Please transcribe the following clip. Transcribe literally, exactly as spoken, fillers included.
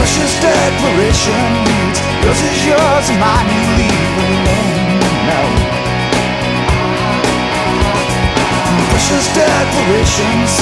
Precious declaration reads, yours is yours and mine you leave alone now. Precious declaration